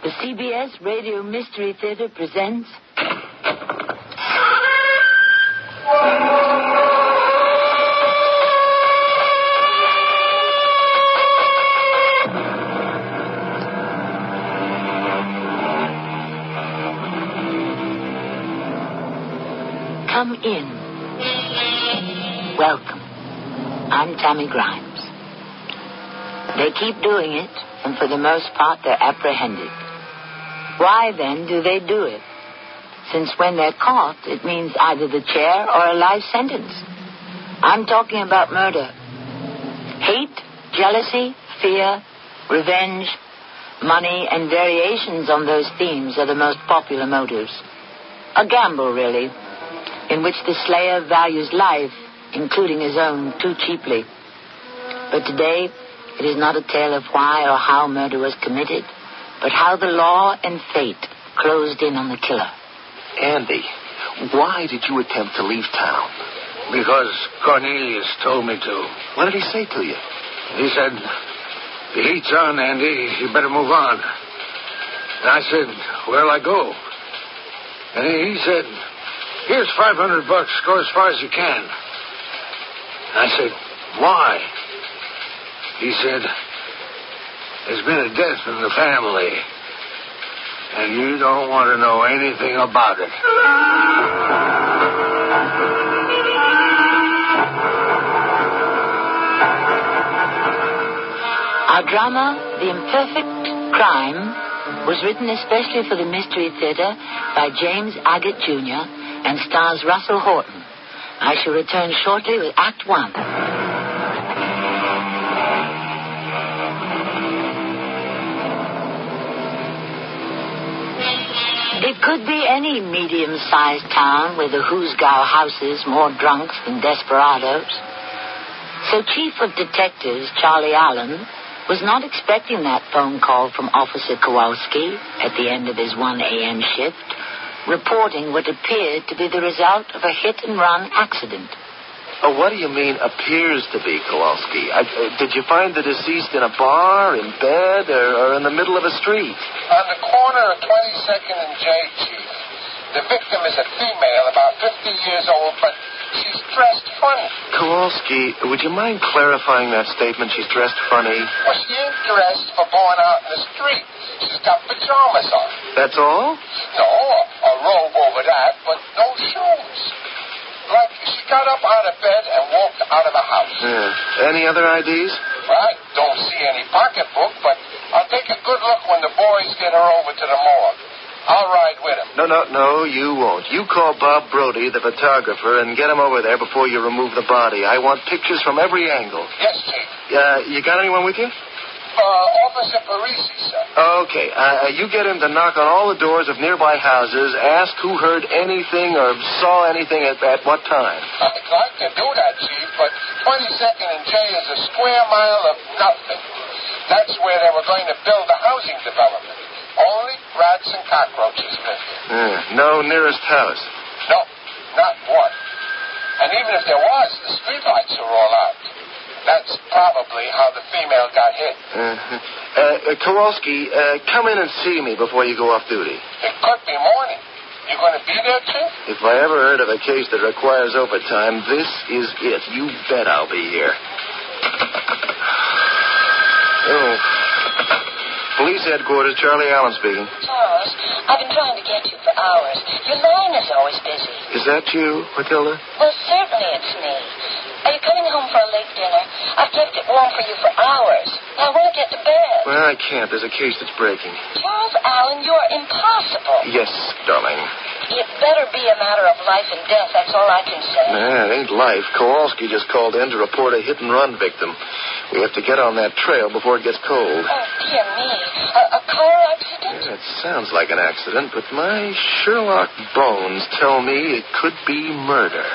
The CBS Radio Mystery Theater presents... Come in. Welcome. I'm Tammy Grimes. They keep doing it, and for the most part, they're apprehended. Why, then, do they do it? Since when they're caught, it means either the chair or a life sentence. I'm talking about murder. Hate, jealousy, fear, revenge, money, and variations on those themes are the most popular motives. A gamble, really, in which the slayer values life, including his own, too cheaply. But today, it is not a tale of why or how murder was committed, but how the law and fate closed in on the killer. Andy, why did you attempt to leave town? Because Cornelius told me to. What did he say to you? He said, the heat's on, Andy. You better move on. And I said, where'll I go? And he said, here's $500. Go as far as you can. And I said, why? He said, there's been a death in the family, and you don't want to know anything about it. Our drama, The Imperfect Crime, was written especially for the Mystery Theater by James Agate Jr. and stars Russell Horton. I shall return shortly with Act One. It could be any medium-sized town with the Hoosgow houses more drunks than desperados. So Chief of Detectives Charlie Allen was not expecting that phone call from Officer Kowalski at the end of his 1 a.m. shift, reporting what appeared to be the result of a hit-and-run accident. Oh, what do you mean, appears to be, Kowalski? Did you find the deceased in a bar, in bed, or in the middle of a street? On the corner of 22nd and J, Chief. The victim is a female, about 50 years old, but she's dressed funny. Kowalski, would you mind clarifying that statement, she's dressed funny? Well, she ain't dressed for going out in the street. She's got pajamas on. That's all? No, a robe over that, but no shoes. Like she got up out of bed and walked out of the house. Yeah. Any other IDs? Well, I don't see any pocketbook, but I'll take a good look when the boys get her over to the morgue. I'll ride with him. No, you won't. You call Bob Brody, the photographer, and get him over there before you remove the body. I want pictures from every angle. Yes, Chief. You got anyone with you? Officer Parisi, sir. Okay. You get him to knock on all the doors of nearby houses, ask who heard anything or saw anything at what time. I'd like to do that, Chief, but 22nd and J is a square mile of nothing. That's where they were going to build a housing development. Only rats and cockroaches live here. No nearest house. No, not one. And even if there was, the streetlights are all out. That's probably how the female got hit. Kowalski, come in and see me before you go off duty. It could be morning. You going to be there, Chief? If I ever heard of a case that requires overtime, this is it. You bet I'll be here. Oh. Police headquarters, Charlie Allen speaking. Charles, I've been trying to get you for hours. Your line is always busy. Is that you, Matilda? Well, certainly it's me. Are you coming home for a late dinner? I've kept it warm for you for hours. I want to get to bed. Well, I can't. There's a case that's breaking. Charles Allen, you're impossible. Yes, darling. It better be a matter of life and death. That's all I can say. It ain't life. Kowalski just called in to report a hit-and-run victim. We have to get on that trail before it gets cold. Oh, dear me. A car accident? It sounds like an accident, but my Sherlock bones tell me it could be murder.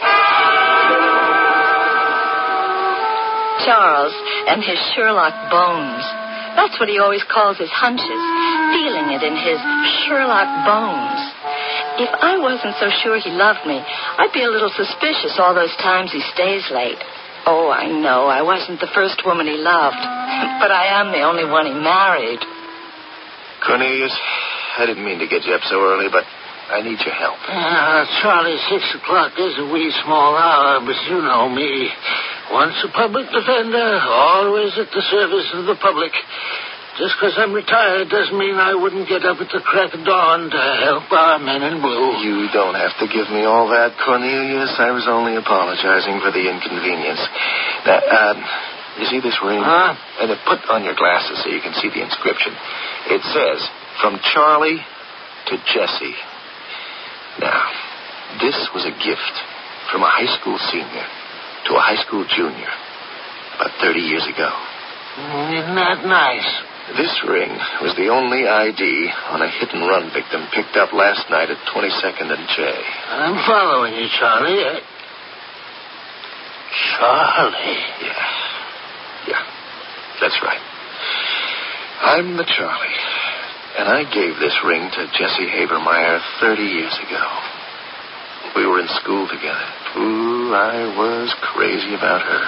Charles and his Sherlock bones. That's what he always calls his hunches, feeling it in his Sherlock bones. If I wasn't so sure he loved me, I'd be a little suspicious all those times he stays late. Oh, I know, I wasn't the first woman he loved, but I am the only one he married. Cornelius, I didn't mean to get you up so early, but I need your help. Charlie, 6 o'clock is a wee small hour, but you know me. Once a public defender, always at the service of the public. Just because I'm retired doesn't mean I wouldn't get up at the crack of dawn to help our men in blue. You don't have to give me all that, Cornelius. I was only apologizing for the inconvenience. Now, you see this ring? Huh? And put on your glasses so you can see the inscription. It says, from Charlie to Jesse. Now, this was a gift from a high school senior to a high school junior about 30 years ago. Isn't that nice? This ring was the only ID on a hit-and-run victim picked up last night at 22nd and J. I'm following you, Charlie. Charlie? Yeah, that's right. I'm the Charlie. And I gave this ring to Jessie Habermeyer 30 years ago. We were in school together. Ooh, I was crazy about her.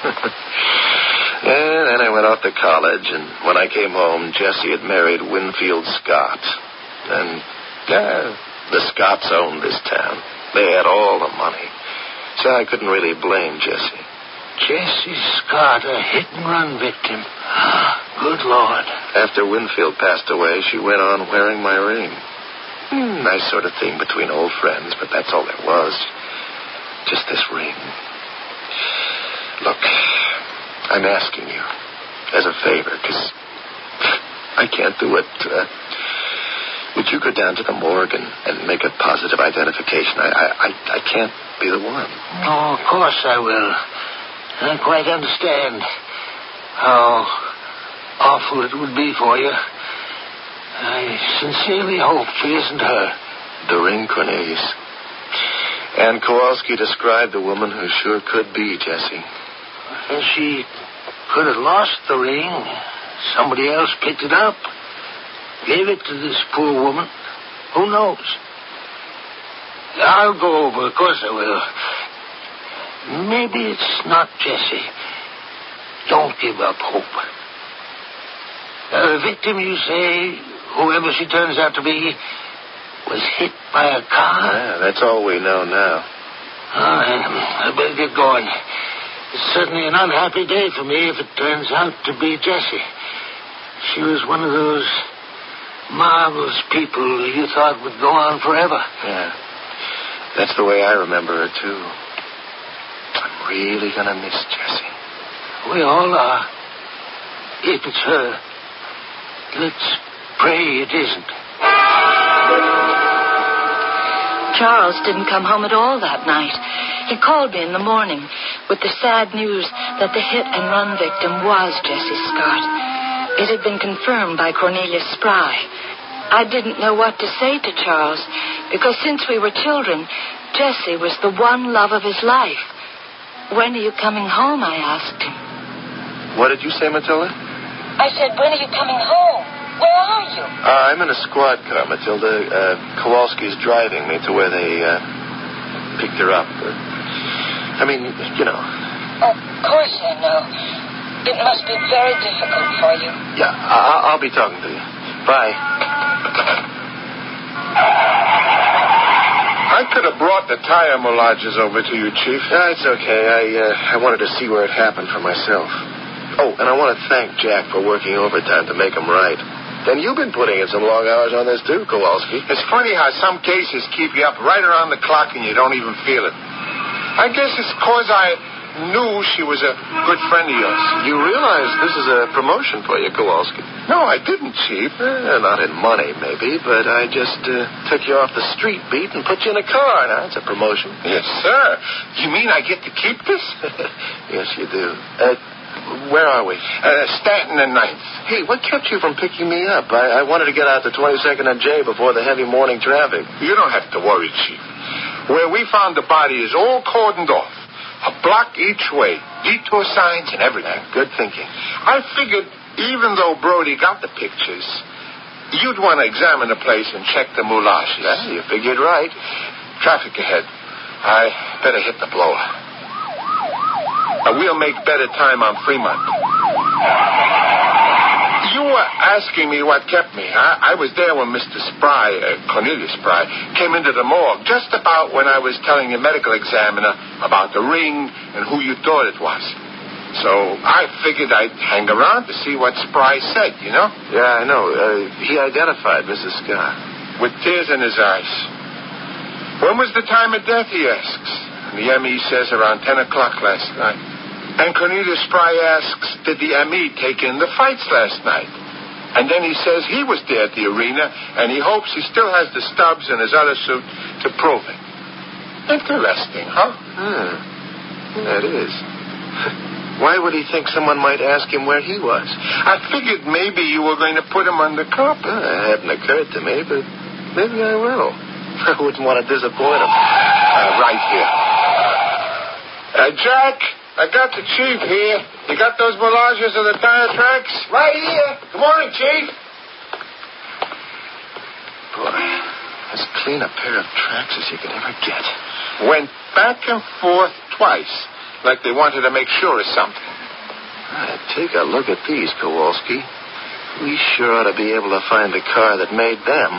And then I went off to college, and when I came home, Jessie had married Winfield Scott. And, the Scotts owned this town. They had all the money. So I couldn't really blame Jessie. Jessie Scott, a hit-and-run victim. Good Lord. After Winfield passed away, she went on wearing my ring. Nice sort of thing between old friends, but that's all there was. Just this ring. Look, I'm asking you as a favor, because I can't do it. Would you go down to the morgue and make a positive identification? I can't be the one. Oh, of course I will. I quite understand how awful it would be for you. I sincerely hope she isn't her. The ring, Cornelius. Ann Kowalski described a woman who sure could be, Jessie. And she could have lost the ring. Somebody else picked it up. Gave it to this poor woman. Who knows? I'll go over. Of course I will. Maybe it's not Jessie. Don't give up hope. The victim, you say, whoever she turns out to be, was hit by a car? Yeah, that's all we know now. All right, I better get going. It's certainly an unhappy day for me if it turns out to be Jessie. She was one of those marvelous people you thought would go on forever. Yeah, that's the way I remember her, too. I'm really going to miss Jessie. We all are. If it's her, let's pray it isn't. Charles didn't come home at all that night. He called me in the morning with the sad news that the hit-and-run victim was Jessie Scott. It had been confirmed by Cornelius Spry. I didn't know what to say to Charles, because since we were children, Jessie was the one love of his life. When are you coming home, I asked him. What did you say, Matilda? I said, when are you coming home? Where are you? I'm in a squad car, Matilda. Kowalski's driving me to where they picked her up. I mean, you know. Of course I know. It must be very difficult for you. Yeah, I'll be talking to you. Bye. I could have brought the tire moulages over to you, Chief. It's okay. I wanted to see where it happened for myself. Oh, and I want to thank Jack for working overtime to make them right. And you've been putting in some long hours on this, too, Kowalski. It's funny how some cases keep you up right around the clock and you don't even feel it. I guess it's because I knew she was a good friend of yours. You realize this is a promotion for you, Kowalski. No, I didn't, Chief. Not in money, maybe, but I just took you off the street beat and put you in a car. Now, that's a promotion. Yes, sir. You mean I get to keep this? Yes, you do. Where are we? Stanton and 9th. Hey, what kept you from picking me up? I wanted to get out to 22nd and J before the heavy morning traffic. You don't have to worry, Chief. Where we found the body is all cordoned off. A block each way. Detour signs and everything. Good thinking. I figured even though Brody got the pictures, you'd want to examine the place and check the moulages. Yeah, you figured right. Traffic ahead. I better hit the blower. We'll make better time on Fremont. You were asking me what kept me. I was there when Mr. Spry, Cornelius Spry, came into the morgue just about when I was telling the medical examiner about the ring and who you thought it was. So I figured I'd hang around to see what Spry said, you know? Yeah, I know. He identified Mrs. Scott. With tears in his eyes. When was the time of death, he asks. And the M.E. says around 10 o'clock last night. And Cornelius Spry asks, did the M.E. take in the fights last night? And then he says he was there at the arena, and he hopes he still has the stubs in his other suit to prove it. Interesting, huh? That is. Why would he think someone might ask him where he was? I figured maybe you were going to put him on the carpet. It hadn't occurred to me, but maybe I will. I wouldn't want to disappoint him. Right here. Jack, I got the chief here. You got those moulages of the tire tracks? Right here. Good morning, Chief. Boy, as clean a pair of tracks as you could ever get. Went back and forth twice, like they wanted to make sure of something. Take a look at these, Kowalski. We sure ought to be able to find the car that made them.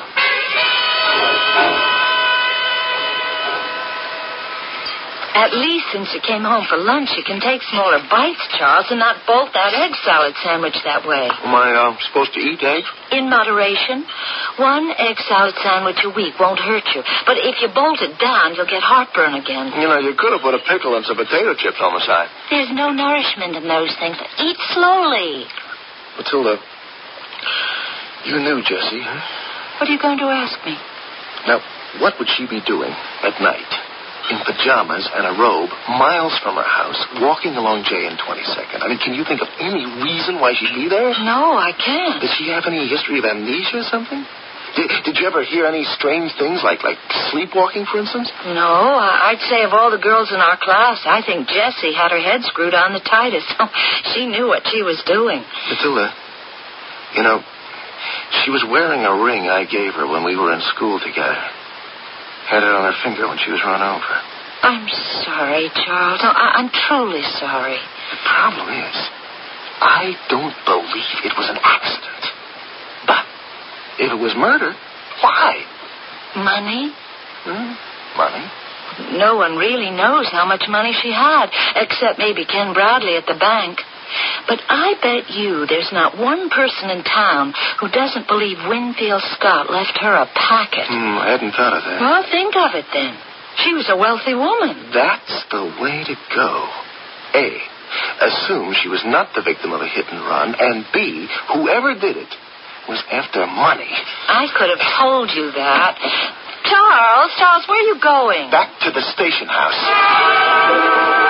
At least since you came home for lunch, you can take smaller bites, Charles, and not bolt that egg salad sandwich that way. Am I supposed to eat eggs? In moderation. One egg salad sandwich a week won't hurt you. But if you bolt it down, you'll get heartburn again. You know, you could have put a pickle and some potato chips on the side. There's no nourishment in those things. Eat slowly. Matilda, you knew Jessie, huh? What are you going to ask me? Now, what would she be doing at night? In pajamas and a robe, miles from her house, walking along J and 22nd. I mean, can you think of any reason why she'd be there? No, I can't. Does she have any history of amnesia or something? Did you ever hear any strange things like sleepwalking, for instance? No, I'd say of all the girls in our class, I think Jessie had her head screwed on the tightest. She knew what she was doing. Matilda, you know, she was wearing a ring I gave her when we were in school together. Had it on her finger when she was run over. I'm sorry, Charles. No, I'm truly sorry. The problem is, I don't believe it was an accident. But if it was murder, why? Money? Money? No one really knows how much money she had, except maybe Ken Bradley at the bank. But I bet you there's not one person in town who doesn't believe Winfield Scott left her a packet. I hadn't thought of that. Well, think of it then. She was a wealthy woman. That's the way to go. A, assume she was not the victim of a hit and run, and B, whoever did it was after money. I could have told you that. Charles, where are you going? Back to the station house.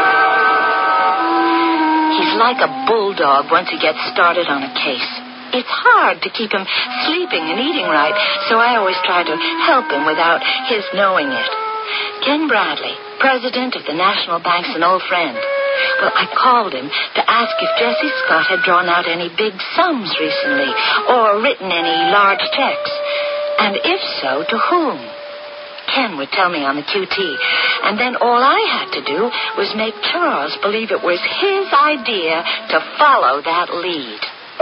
He's like a bulldog once he gets started on a case. It's hard to keep him sleeping and eating right, so I always try to help him without his knowing it. Ken Bradley, president of the National Bank's an old friend. Well, I called him to ask if Jessie Scott had drawn out any big sums recently or written any large checks. And if so, to whom? Ken would tell me on the QT. And then all I had to do was make Charles believe it was his idea to follow that lead.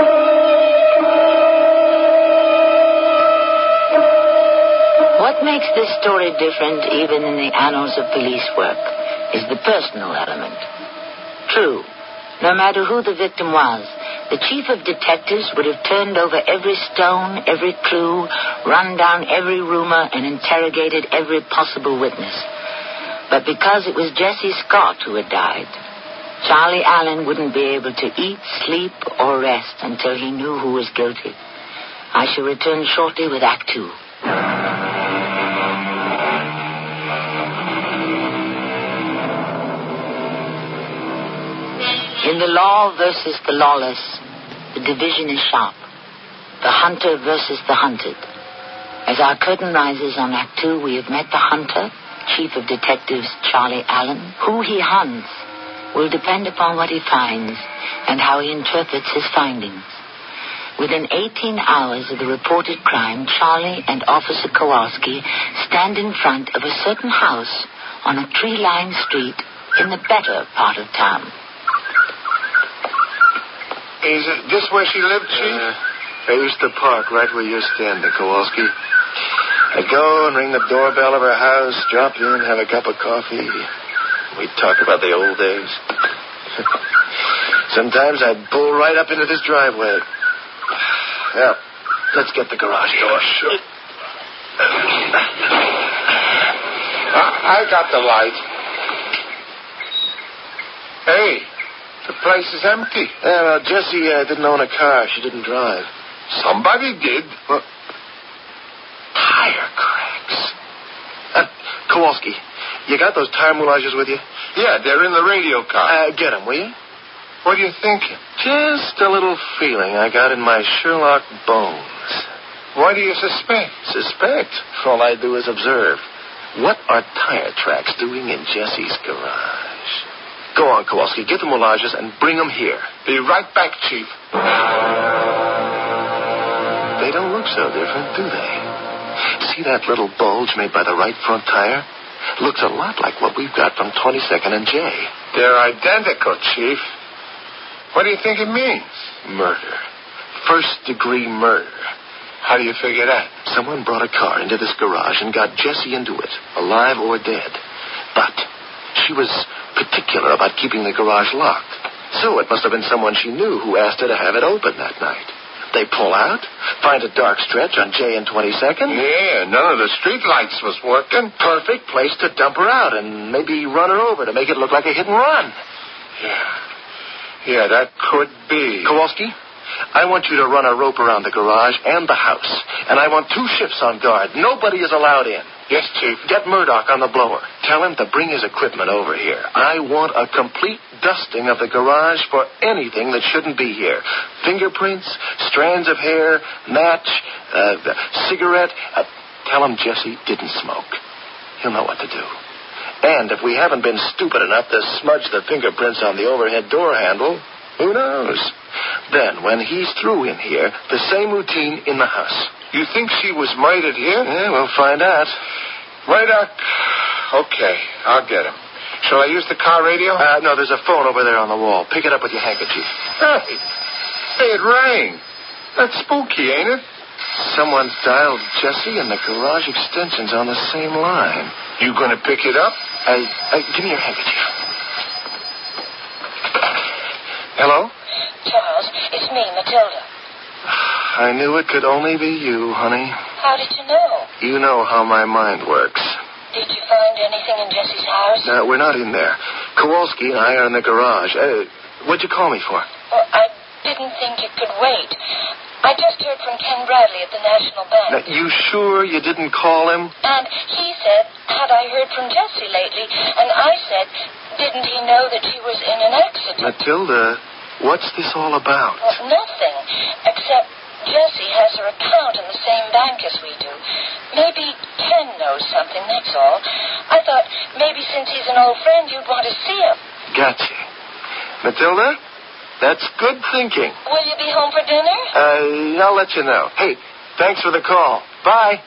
What makes this story different, even in the annals of police work, is the personal element. True, no matter who the victim was, the chief of detectives would have turned over every stone, every clue, run down every rumor, and interrogated every possible witness. But because it was Jessie Scott who had died, Charlie Allen wouldn't be able to eat, sleep, or rest until he knew who was guilty. I shall return shortly with Act 2. In the law versus the lawless, the division is sharp. The hunter versus the hunted. As our curtain rises on Act 2, we have met the hunter, Chief of Detectives Charlie Allen. Who he hunts will depend upon what he finds and how he interprets his findings. Within 18 hours of the reported crime, Charlie and Officer Kowalski stand in front of a certain house on a tree-lined street in the better part of town. Is this where she lived, Chief? I used to park right where you're standing, Kowalski. I'd go and ring the doorbell of her house, drop in, have a cup of coffee. We'd talk about the old days. Sometimes I'd pull right up into this driveway. Well, let's get the garage door. Sure. I got the light. Hey, the place is empty. Yeah, well, Jessie didn't own a car. She didn't drive. Somebody did. Well, tire cracks. Kowalski, you got those tire moulages with you? Yeah, they're in the radio car. Get them, will you? What are you thinking? Just a little feeling I got in my Sherlock bones. What do you suspect? Suspect? All I do is observe. What are tire tracks doing in Jessie's garage? Go on, Kowalski. Get the moulages and bring them here. Be right back, Chief. They don't look so different, do they? See that little bulge made by the right front tire? Looks a lot like what we've got from 22nd and J. They're identical, Chief. What do you think it means? Murder. First-degree murder. How do you figure that? Someone brought a car into this garage and got Jessie into it, alive or dead. But she was particular about keeping the garage locked. So it must have been someone she knew who asked her to have it open that night. They pull out, find a dark stretch on J and 22nd. Yeah, none of the street lights was working. Perfect place to dump her out and maybe run her over to make it look like a hit and run. Yeah, that could be. Kowalski, I want you to run a rope around the garage and the house. And I want 2 shifts on guard. Nobody is allowed in. Yes, Chief. Get Murdoch on the blower. Tell him to bring his equipment over here. I want a complete dusting of the garage for anything that shouldn't be here. Fingerprints, strands of hair, match, cigarette. Tell him Jessie didn't smoke. He'll know what to do. And if we haven't been stupid enough to smudge the fingerprints on the overhead door handle, who knows? Then, when he's through in here, the same routine in the house. You think she was murdered here? Yeah, we'll find out. Murdoch? Okay, I'll get him. Shall I use the car radio? No, there's a phone over there on the wall. Pick it up with your handkerchief. Hey, it rang. That's spooky, ain't it? Someone dialed Jessie and the garage extension's on the same line. You gonna pick it up? Give me your handkerchief. Hello? Charles, it's me, Matilda. I knew it could only be you, honey. How did you know? You know how my mind works. Did you find anything in Jessie's house? No, we're not in there. Kowalski and I are in the garage. What'd you call me for? Well, I didn't think it could wait. I just heard from Ken Bradley at the National Bank. Now, you sure you didn't call him? And he said, had I heard from Jessie lately? And I said, didn't he know that she was in an accident? Matilda, what's this all about? Well, nothing, except Jessie has her account in the same bank as we do. Maybe Ken knows something, that's all. I thought maybe since he's an old friend, you'd want to see him. Gotcha. Matilda, that's good thinking. Will you be home for dinner? I'll let you know. Hey, thanks for the call. Bye.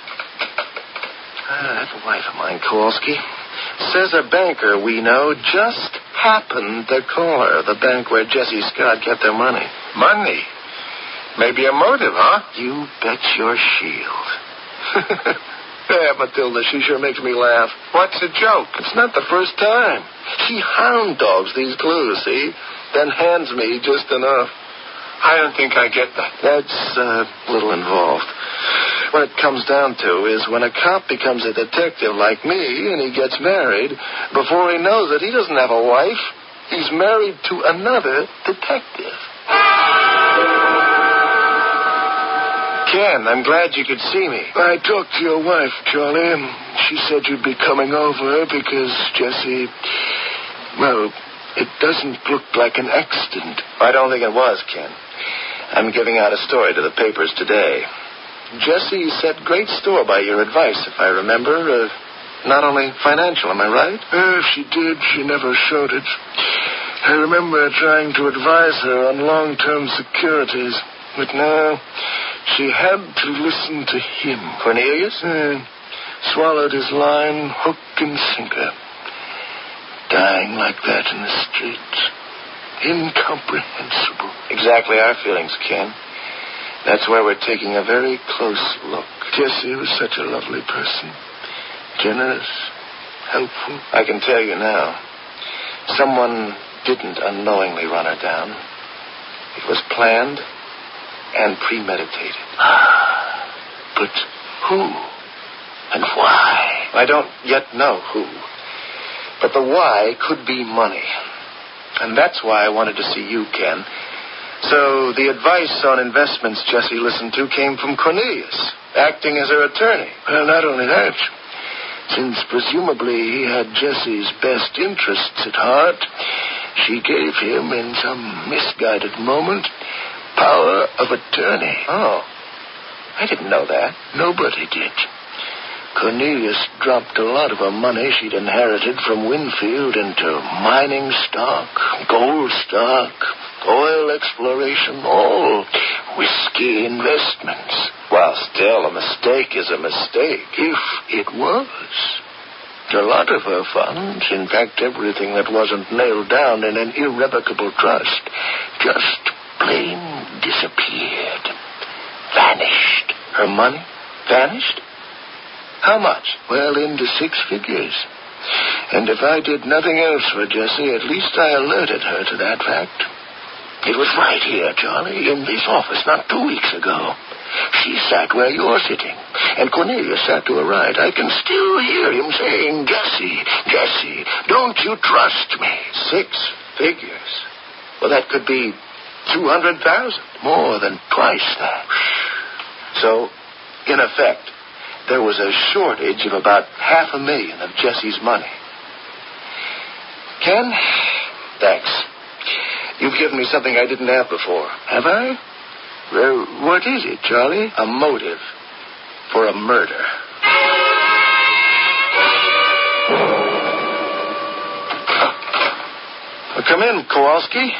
That wife of mine, Kowalski, says a banker we know just happened to call her, the bank where Jessie Scott kept her money. Money? Maybe a motive, huh? You bet your shield. Yeah, Matilda, she sure makes me laugh. What's the joke? It's not the first time. She hound dogs these clues, see? Then hands me just enough. I don't think I get that. That's a little involved. What it comes down to is when a cop becomes a detective like me and he gets married, before he knows it, he doesn't have a wife. He's married to another detective. Ken, I'm glad you could see me. I talked to your wife, Charlie. She said you'd be coming over because Jessie... Well, it doesn't look like an accident. I don't think it was, Ken. I'm giving out a story to the papers today. Jessie set great store by your advice, if I remember. Not only financial, am I right? If she did, she never showed it. I remember trying to advise her on long-term securities. But no, she had to listen to him. Cornelius? Swallowed his line, hook and sinker. Dying like that in the street. Incomprehensible. Exactly our feelings, Ken. That's why we're taking a very close look. Jessie was such a lovely person. Generous, helpful. I can tell you now, someone didn't unknowingly run her down. It was planned and premeditated. But who? And why? I don't yet know who. But the why could be money. And that's why I wanted to see you, Ken. So the advice on investments Jessie listened to came from Cornelius, acting as her attorney. Well, not only that. Since presumably he had Jessie's best interests at heart, she gave him, in some misguided moment, power of attorney. Oh, I didn't know that. Nobody did. Cornelius dropped a lot of her money she'd inherited from Winfield into mining stock, gold stock, oil exploration, all risky investments. Well, still, a mistake is a mistake. If it was. A lot of her funds, in fact, everything that wasn't nailed down in an irrevocable trust, just plain disappeared. Vanished. Her money vanished? How much? Well, into 6 figures. And if I did nothing else for Jessie, at least I alerted her to that fact. It was right here, Charlie, in this office not 2 weeks ago. She sat where you're sitting, and Cornelius sat to her right. I can still hear him saying, Jessie, don't you trust me? 6 figures? Well, that could be 200,000. More than twice that. So, in effect, there was a shortage of about $500,000 of Jessie's money. Ken, thanks. You've given me something I didn't have before. Have I? Well, what is it, Charlie? A motive for a murder. Well, come in, Kowalski.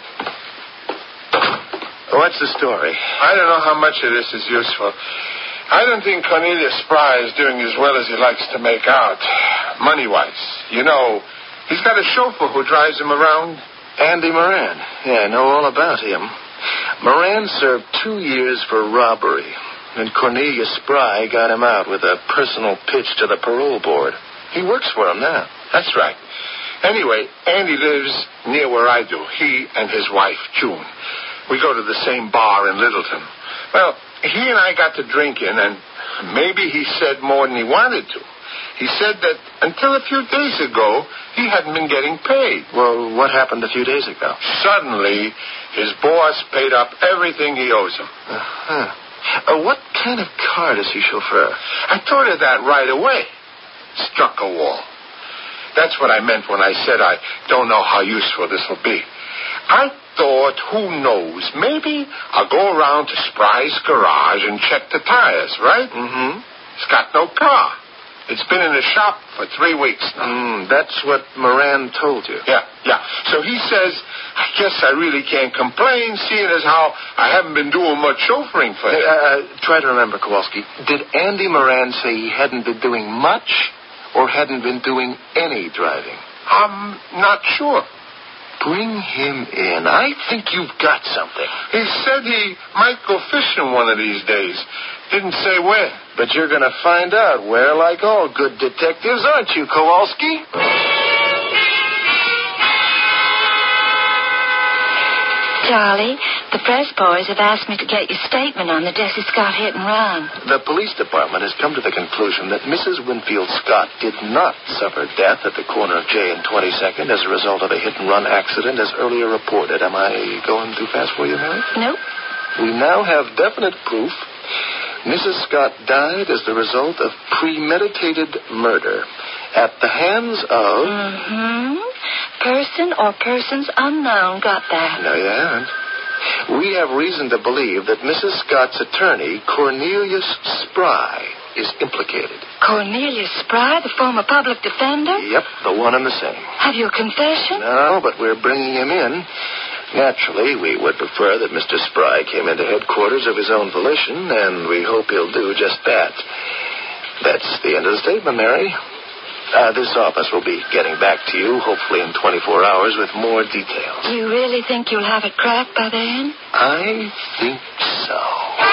What's the story? I don't know how much of this is useful. I don't think Cornelius Spry is doing as well as he likes to make out, money-wise. You know, he's got a chauffeur who drives him around. Andy Moran. Yeah, I know all about him. Moran served 2 years for robbery, and Cornelius Spry got him out with a personal pitch to the parole board. He works for him now. That's right. Anyway, Andy lives near where I do, he and his wife, June. We go to the same bar in Littleton. Well, he and I got to drinking, and maybe he said more than he wanted to. He said that until a few days ago, he hadn't been getting paid. Well, what happened a few days ago? Suddenly, his boss paid up everything he owes him. What kind of car does he chauffeur? I thought of that right away. Struck a wall. That's what I meant when I said I don't know how useful this will be. I thought, who knows, maybe I'll go around to Spry's garage and check the tires, right? Mm-hmm. He's got no car. It's been in the shop for 3 weeks now. That's what Moran told you. Yeah. So he says, I guess I really can't complain, seeing as how I haven't been doing much chauffeuring for him. Try to remember, Kowalski. Did Andy Moran say he hadn't been doing much or hadn't been doing any driving? I'm not sure. Bring him in. I think you've got something. He said he might go fishing one of these days. Didn't say where. But you're going to find out where, like all good detectives, aren't you, Kowalski? Charlie, the press boys have asked me to get your statement on the Jessie Scott hit and run. The police department has come to the conclusion that Mrs. Winfield Scott did not suffer death at the corner of J and 22nd as a result of a hit-and-run accident as earlier reported. Am I going too fast for you, Mary? Nope. We now have definite proof Mrs. Scott died as the result of premeditated murder at the hands of... Person or persons unknown. Got that. No, you haven't. We have reason to believe that Mrs. Scott's attorney, Cornelius Spry, is implicated. Cornelius Spry, the former public defender? Yep, the one and the same. Have you a confession? No, but we're bringing him in. Naturally, we would prefer that Mr. Spry came into headquarters of his own volition, and we hope he'll do just that. That's the end of the statement, Mary. This office will be getting back to you, hopefully in 24 hours, with more details. You really think you'll have it cracked by then? I think so.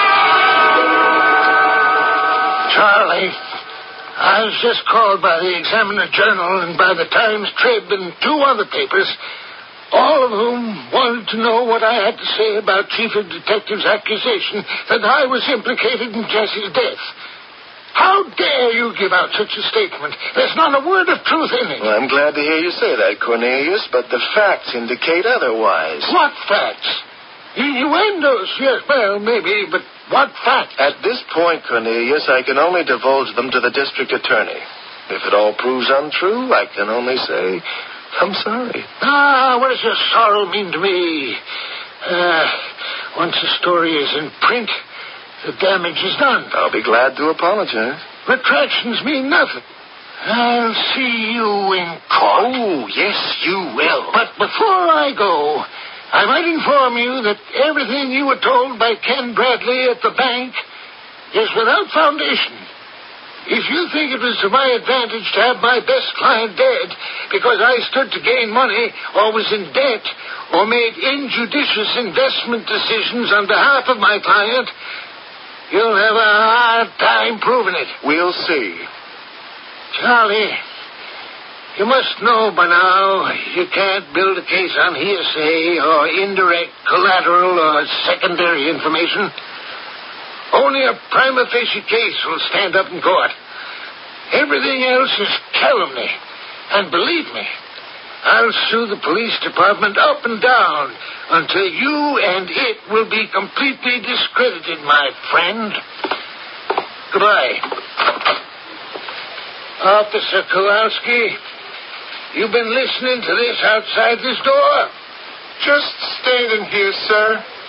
Charlie, I was just called by the Examiner Journal and by the Times Trib and 2 other papers, all of whom wanted to know what I had to say about Chief of Detective's accusation that I was implicated in Jesse's death. How dare you give out such a statement? There's not a word of truth in it. Well, I'm glad to hear you say that, Cornelius, but the facts indicate otherwise. What facts? Innuendos, yes, well, maybe, but what facts? At this point, Cornelius, I can only divulge them to the district attorney. If it all proves untrue, I can only say, I'm sorry. What does your sorrow mean to me? Once the story is in print, the damage is done. I'll be glad to apologize. Retractions mean nothing. I'll see you in court. Oh, yes, you will. But before I go, I might inform you that everything you were told by Ken Bradley at the bank is without foundation. If you think it was to my advantage to have my best client dead because I stood to gain money or was in debt or made injudicious investment decisions on behalf of my client, you'll have a hard time proving it. We'll see. Charlie, you must know by now you can't build a case on hearsay or indirect collateral or secondary information. Only a prima facie case will stand up in court. Everything else is calumny. And believe me, I'll sue the police department up and down until you and it will be completely discredited, my friend. Goodbye. Officer Kowalski, you've been listening to this outside this door? Just standing here, sir.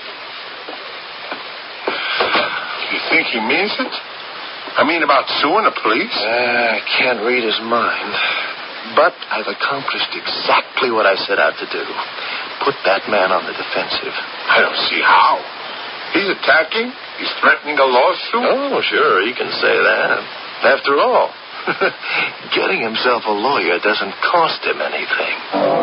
You think he means it? I mean, about suing the police? I can't read his mind. But I've accomplished exactly what I set out to do. Put that man on the defensive. I don't see how. He's attacking. He's threatening a lawsuit. Oh, sure, he can say that. After all, getting himself a lawyer doesn't cost him anything.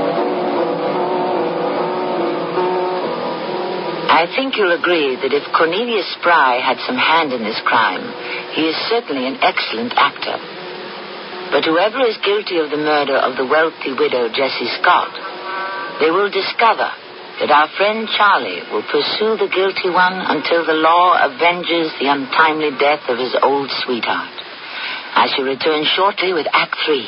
I think you'll agree that if Cornelius Spry had some hand in this crime, he is certainly an excellent actor. But whoever is guilty of the murder of the wealthy widow Jessie Scott, they will discover that our friend Charlie will pursue the guilty one until the law avenges the untimely death of his old sweetheart. I shall return shortly with Act 3.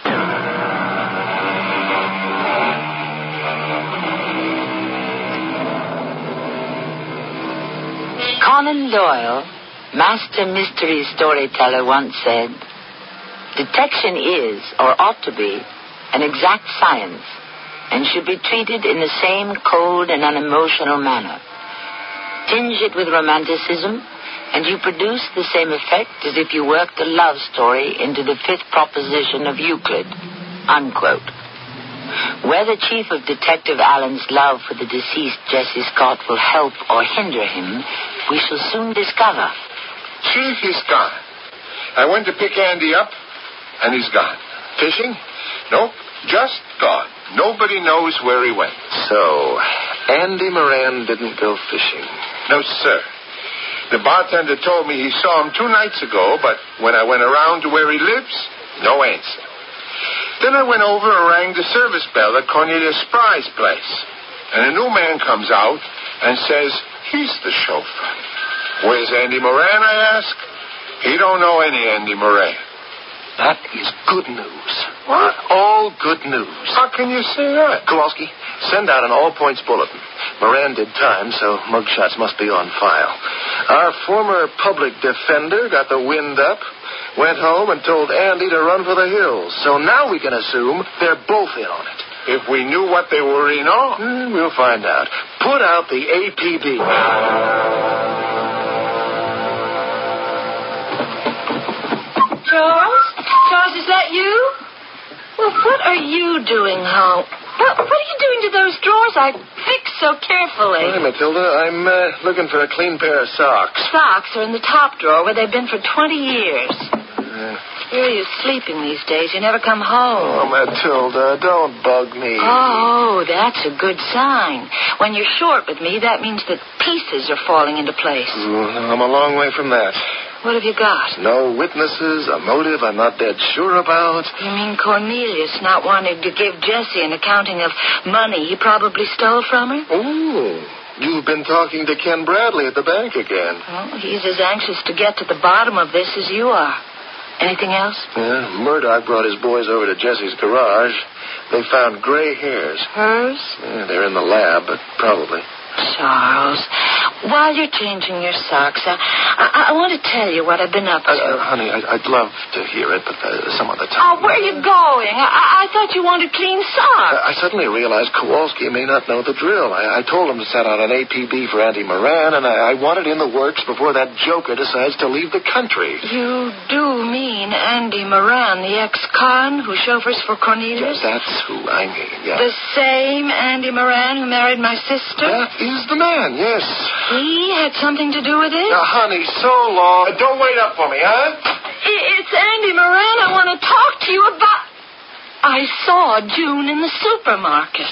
Conan Doyle, master mystery storyteller, once said, "Detection is, or ought to be, an exact science, and should be treated in the same cold and unemotional manner. Tinge it with romanticism, and you produce the same effect as if you worked a love story into the 5th proposition of Euclid." Unquote. Whether Chief of Detective Allen's love for the deceased Jessie Scott will help or hinder him, we shall soon discover. Chief, he's gone. I went to pick Andy up, and he's gone. Fishing? Nope, just gone. Nobody knows where he went. So, Andy Moran didn't go fishing. No, sir. The bartender told me he saw him 2 nights ago, but when I went around to where he lives, no answer. Then I went over and rang the service bell at Cornelius Spry's place. And a new man comes out and says he's the chauffeur. Where's Andy Moran, I ask? He don't know any Andy Moran. That is good news. What? All good news. How can you say that? Kowalski, send out an all-points bulletin. Moran did time, so mugshots must be on file. Our former public defender got the wind up, went home and told Andy to run for the hills. So now we can assume they're both in on it. If we knew what they were in on. We'll find out. Put out the APB. Charles, is that you? Well, what are you doing home? What are you doing to those drawers I fixed so carefully? Hey, Matilda, I'm looking for a clean pair of socks. Socks are in the top drawer where they've been for 20 years. Here you're sleeping these days. You never come home. Oh, Matilda, don't bug me. Oh, that's a good sign. When you're short with me, that means that pieces are falling into place. I'm a long way from that. What have you got? No witnesses, a motive I'm not dead sure about. You mean Cornelius not wanting to give Jessie an accounting of money he probably stole from her? Oh, you've been talking to Ken Bradley at the bank again. Well, he's as anxious to get to the bottom of this as you are. Anything else? Yeah, Murdoch brought his boys over to Jessie's garage. They found gray hairs. Hers? Yeah, they're in the lab, but probably. Charles, while you're changing your socks, I want to tell you what I've been up to. Honey, I'd love to hear it, but some other time. Oh, where are you going? I thought you wanted clean socks. I suddenly realized Kowalski may not know the drill. I told him to set out an APB for Andy Moran, and I want it in the works before that joker decides to leave the country. You do mean Andy Moran, the ex-con who chauffeurs for Cornelius? Yes, that's who I mean, yes. The same Andy Moran who married my sister? That is the man, yes. He had something to do with it? Now, honey, so long. Don't wait up for me, huh? It's Andy Moran I want to talk to you about. I saw June in the supermarket.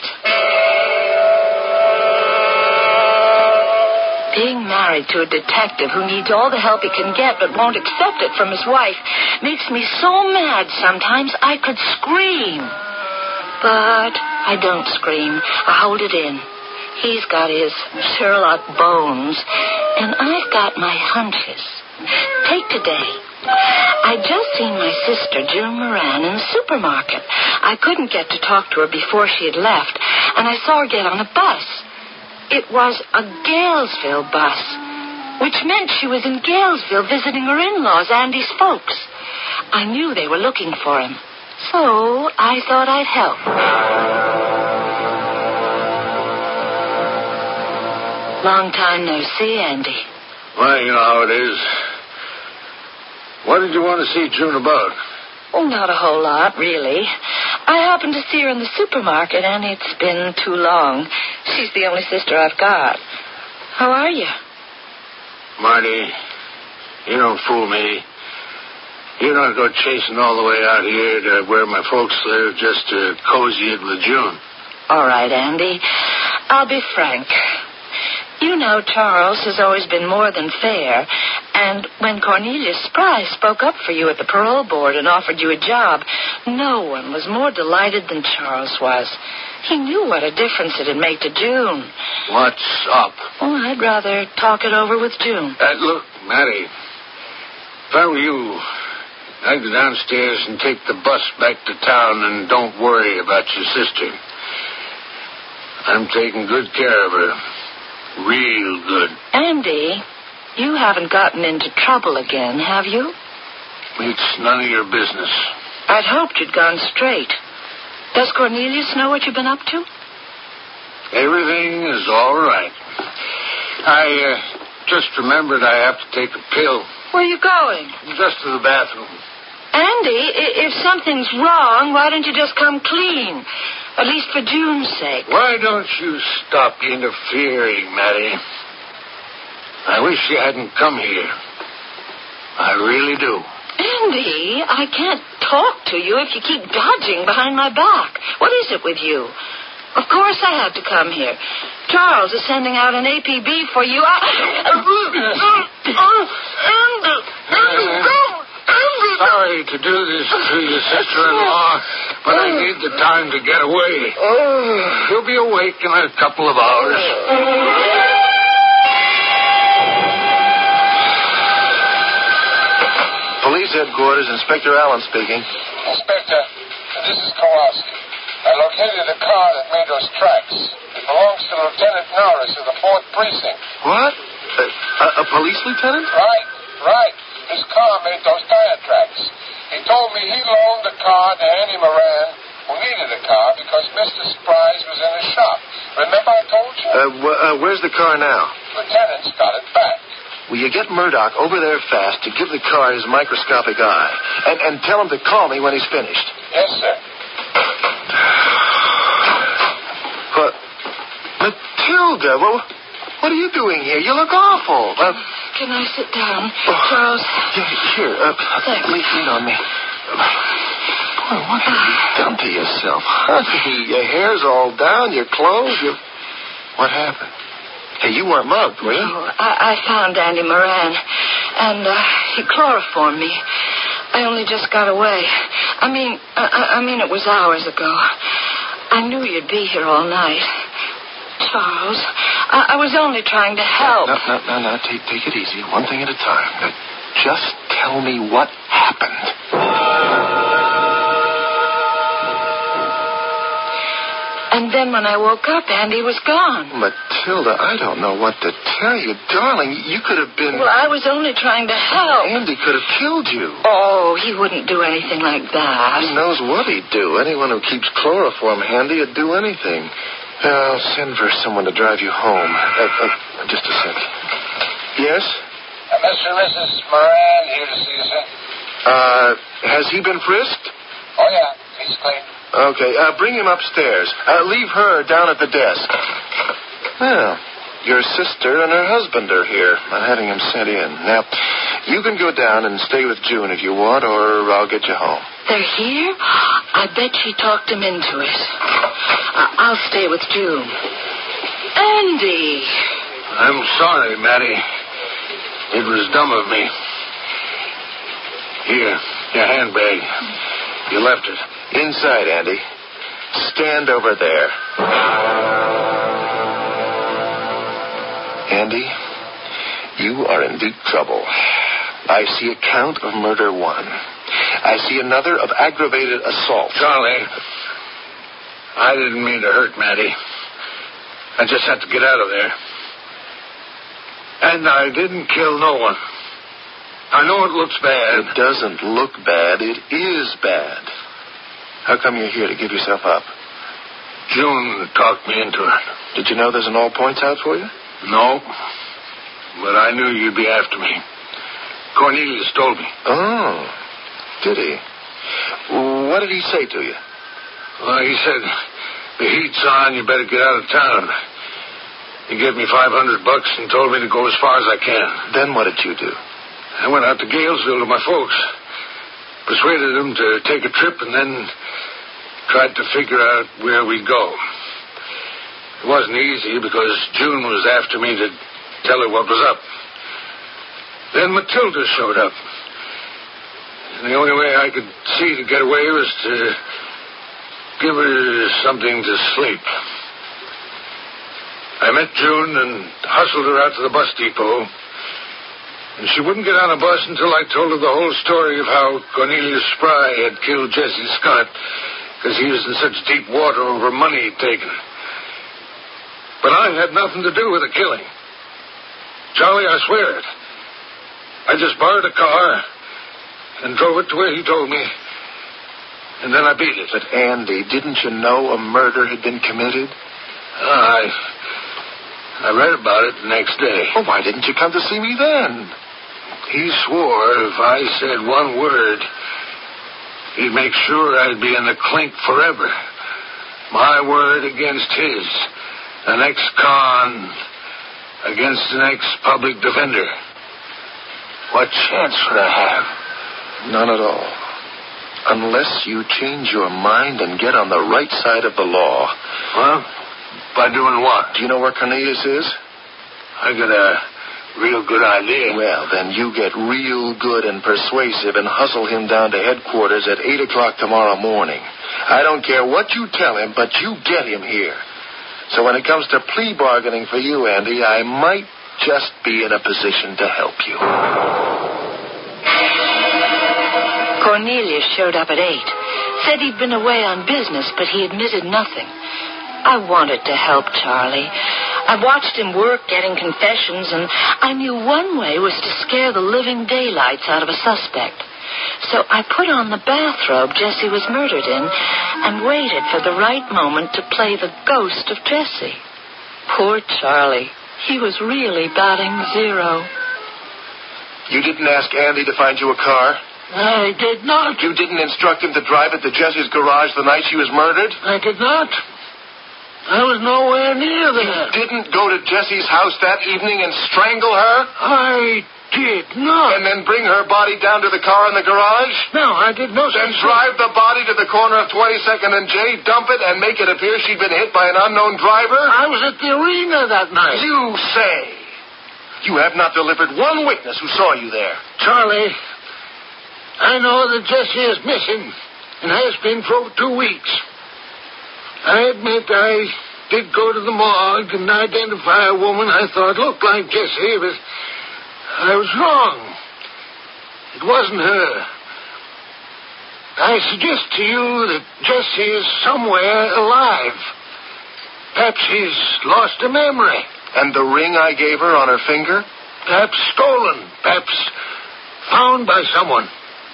Being married to a detective who needs all the help he can get but won't accept it from his wife makes me so mad sometimes I could scream. But I don't scream. I hold it in. He's got his Sherlock bones, and I've got my hunches. Take today. I'd just seen my sister, June Moran, in the supermarket. I couldn't get to talk to her before she had left, and I saw her get on a bus. It was a Galesville bus, which meant she was in Galesville visiting her in-laws, Andy's folks. I knew they were looking for him, so I thought I'd help. Long time no see, Andy. Well, you know how it is. What did you want to see June about? Oh, not a whole lot, really. I happened to see her in the supermarket, and it's been too long. She's the only sister I've got. How are you? Marty, you don't fool me. You don't go chasing all the way out here to where my folks live just to cozy it with June. All right, Andy. I'll be frank. You know Charles has always been more than fair, and when Cornelius Spry spoke up for you at the parole board and offered you a job, no one was more delighted than Charles was. He knew what a difference it'd make to June. What's up? Oh, I'd rather talk it over with June. Look, Matty, if I were you, I'd go downstairs and take the bus back to town and don't worry about your sister. I'm taking good care of her. Real good. Andy, you haven't gotten into trouble again, have you? It's none of your business. I'd hoped you'd gone straight. Does Cornelius know what you've been up to? Everything is all right. I just remembered I have to take a pill. Where are you going? Just to the bathroom. Andy, if something's wrong, why don't you just come clean? At least for June's sake. Why don't you stop interfering, Matty? I wish you hadn't come here. I really do. Andy, I can't talk to you if you keep dodging behind my back. What is it with you? Of course I had to come here. Charles is sending out an APB for you. Sorry to do this to your sister-in-law, but I need the time to get away. She'll be awake in a couple of hours. Police headquarters, Inspector Allen speaking. Inspector, this is Kowalski. I located a car that made those tracks. It belongs to Lieutenant Norris of the 4th Precinct. What? A police lieutenant? Right. His car made those tire tracks. He told me he loaned the car to Andy Moran, who needed a car because Mr. Spry's was in his shop. Remember I told you? Where's the car now? Lieutenant's got it back. Will you get Murdoch over there fast to give the car his microscopic eye? And tell him to call me when he's finished. Yes, sir. Matilda, what are you doing here? You look awful. Can I sit down, Charles? Here, Thanks. lean on me. Boy, what have you done to yourself? Honey, your hair's all down, your clothes, What happened? Hey, you weren't mugged, were you? Oh, I found Andy Moran, and he chloroformed me. I only just got away. I mean, it was hours ago. I knew you'd be here all night. Charles, I was only trying to help. No. Take it easy. One thing at a time. Now, just tell me what happened. And then when I woke up, Andy was gone. Matilda, I don't know what to tell you. Darling, you could have been... Well, I was only trying to help. Andy could have killed you. Oh, he wouldn't do anything like that. Who knows what he'd do? Anyone who keeps chloroform handy would do anything. I'll send for someone to drive you home. Just a sec. Yes? Mr. and Mrs. Moran here to see you, sir. Has he been frisked? Oh, yeah. He's clean. Okay, bring him upstairs. Leave her down at the desk. Well, your sister and her husband are here. I'm having him sent in. Now, you can go down and stay with June if you want, or I'll get you home. They're here? I bet she talked him into it. I'll stay with June. Andy! I'm sorry, Maddie. It was dumb of me. Here, your handbag. You left it. Inside, Andy. Stand over there. Andy, you are in deep trouble. I see a count of murder 1. I see another of aggravated assault. Charlie, I didn't mean to hurt Maddie. I just had to get out of there. And I didn't kill no one. I know it looks bad. It doesn't look bad. It is bad. How come you're here to give yourself up? June talked me into it. Did you know there's an all-points out for you? No, but I knew you'd be after me. Cornelius told me. Oh, did he? What did he say to you? Well, he said, the heat's on, you better get out of town. He gave me $500 and told me to go as far as I can. Then what did you do? I went out to Galesville to my folks. Persuaded them to take a trip and then tried to figure out where we'd go. It wasn't easy because June was after me to tell her what was up. Then Matilda showed up. And the only way I could see to get away was to give her something to sleep. I met June and hustled her out to the bus depot. And she wouldn't get on a bus until I told her the whole story of how Cornelius Spry had killed Jesse Scott because he was in such deep water over money he'd taken. But I had nothing to do with the killing. Charlie, I swear it. I just borrowed a car and drove it to where he told me. And then I beat it. But, Andy, didn't you know a murder had been committed? I read about it the next day. Well, why didn't you come to see me then? He swore if I said one word, he'd make sure I'd be in the clink forever. My word against his. An ex-con against an ex-public defender. What chance would I have? None at all. Unless you change your mind and get on the right side of the law. Well, by doing what? Do you know where Cornelius is? I got a real good idea. Well, then you get real good and persuasive and hustle him down to headquarters at 8 o'clock tomorrow morning. I don't care what you tell him, but you get him here. So when it comes to plea bargaining for you, Andy, I might just be in a position to help you. Cornelius showed up at 8. Said he'd been away on business, but he admitted nothing. I wanted to help Charlie. I watched him work getting confessions, and I knew one way was to scare the living daylights out of a suspect. So I put on the bathrobe Jesse was murdered in and waited for the right moment to play the ghost of Jesse. Poor Charlie. He was really batting 0. You didn't ask Andy to find you a car? I did not. You didn't instruct him to drive it to Jesse's garage the night she was murdered? I did not. I was nowhere near there. You didn't go to Jesse's house that evening and strangle her? I did not. And then bring her body down to the car in the garage? No, I did not. Then drive the body to the corner of 22nd and J, dump it, and make it appear she'd been hit by an unknown driver? I was at the arena that night. You say? You have not delivered one witness who saw you there. Charlie, I know that Jessie is missing and has been for 2 weeks. I admit I did go to the morgue and identify a woman I thought looked like Jessie, but I was wrong. It wasn't her. I suggest to you that Jessie is somewhere alive. Perhaps she's lost her memory. And the ring I gave her on her finger? Perhaps stolen. Perhaps found by someone.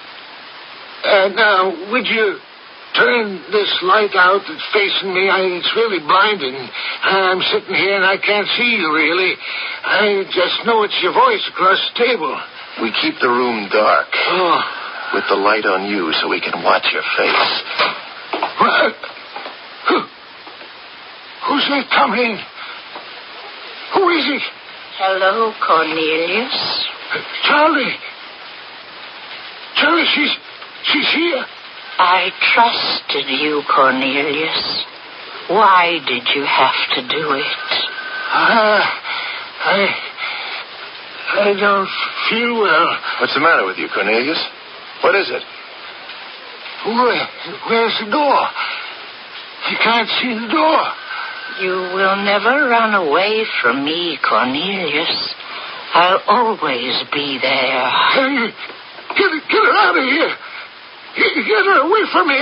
Now, would you turn this light out that's facing me? It's really blinding. I'm sitting here and I can't see you, really. I just know it's your voice across the table. We keep the room dark. Oh. With the light on you so we can watch your face. What? Who's that coming? Who is he? Hello, Cornelius. Charlie, she's here. I trusted you, Cornelius. Why did you have to do it? I don't feel well. What's the matter with you, Cornelius? What is it? Where's the door? I can't see the door. You will never run away from me, Cornelius. I'll always be there. Hey, get her out of here. Get her away from me.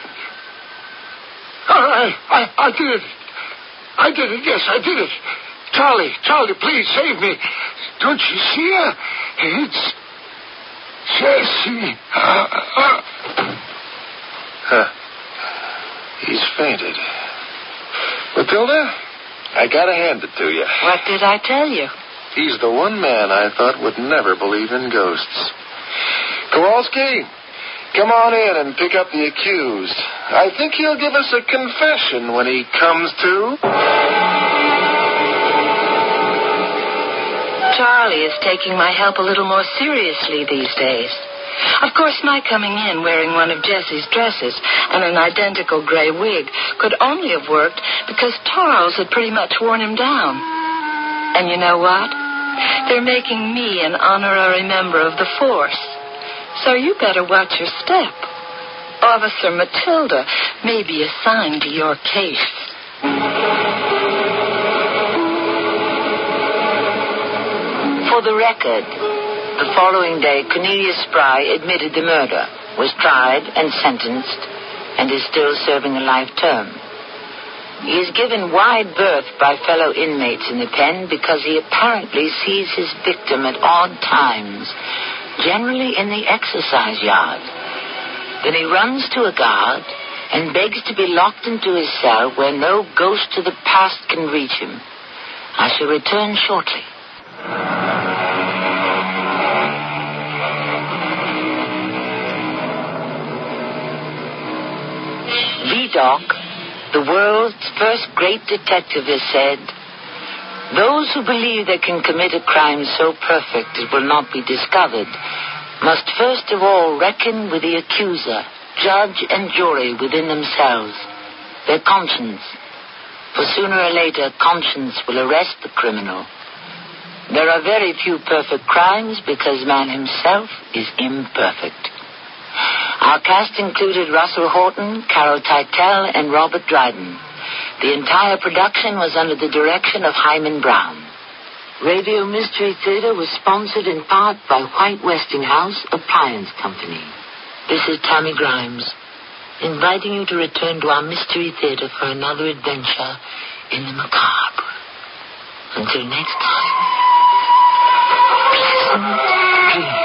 All right, I did it. I did it, yes, I did it. Charlie, please save me. Don't you see her? It's Jessie. He's fainted. Matilda, I gotta hand it to you. What did I tell you? He's the one man I thought would never believe in ghosts. Kowalski, come on in and pick up the accused. I think he'll give us a confession when he comes to. Charlie is taking my help a little more seriously these days. Of course, my coming in wearing one of Jessie's dresses and an identical gray wig could only have worked because Charles had pretty much worn him down. And you know what? They're making me an honorary member of the force. So you better watch your step. Officer Matilda may be assigned to your case. For the record, the following day, Cornelius Spry admitted the murder, was tried and sentenced, and is still serving a life term. He is given wide berth by fellow inmates in the pen because he apparently sees his victim at odd times, generally in the exercise yard. Then he runs to a guard and begs to be locked into his cell where no ghost of the past can reach him. I shall return shortly. Vidocq, the world's first great detective, has said, "Those who believe they can commit a crime so perfect it will not be discovered must first of all reckon with the accuser, judge and jury within themselves, their conscience. For sooner or later, conscience will arrest the criminal. There are very few perfect crimes because man himself is imperfect." Our cast included Russell Horton, Carol Teitel, and Robert Dryden. The entire production was under the direction of Hyman Brown. Radio Mystery Theater was sponsored in part by White Westinghouse Appliance Company. This is Tammy Grimes, inviting you to return to our Mystery Theater for another adventure in the macabre. Until next time, pleasant dreams.